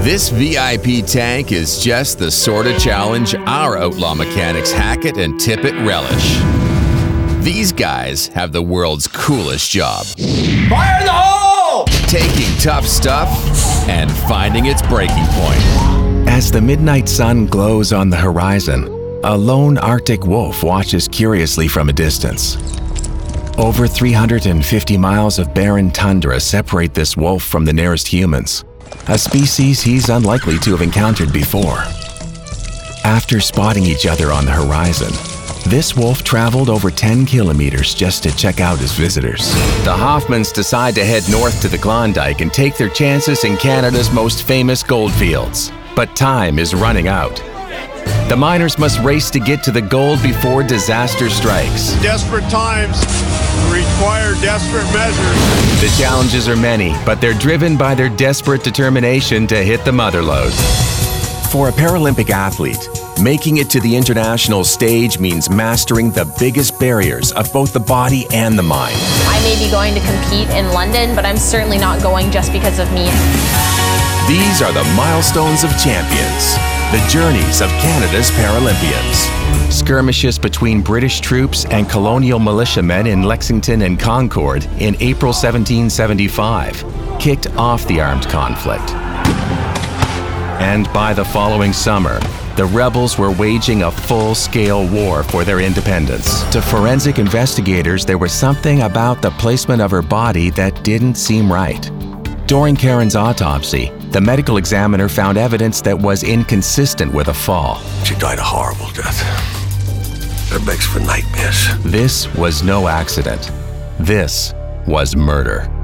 This VIP tank is just the sort of challenge our outlaw mechanics Hackett and Tippett relish. These guys have the world's coolest job. Fire in the hole! Taking tough stuff and finding its breaking point. As the midnight sun glows on the horizon, a lone Arctic wolf watches curiously from a distance. Over 350 miles of barren tundra separate this wolf from the nearest humans, a species he's unlikely to have encountered before. After spotting each other on the horizon, this wolf traveled over 10 kilometers just to check out his visitors. The Hoffmans decide to head north to the Klondike and take their chances in Canada's most famous goldfields. But time is running out. The miners must race to get to the gold before disaster strikes. Desperate times require desperate measures. The challenges are many, but they're driven by their desperate determination to hit the mother lode. For a Paralympic athlete, making it to the international stage means mastering the biggest barriers of both the body and the mind. I may be going to compete in London, but I'm certainly not going just because of me. These are the milestones of champions, the journeys of Canada's Paralympians. Skirmishes between British troops and colonial militiamen in Lexington and Concord in April 1775 kicked off the armed conflict. And by the following summer, the rebels were waging a full-scale war for their independence. To forensic investigators, there was something about the placement of her body that didn't seem right. During Karen's autopsy, the medical examiner found evidence that was inconsistent with a fall. She died a horrible death. That makes for nightmares. This was no accident. This was murder.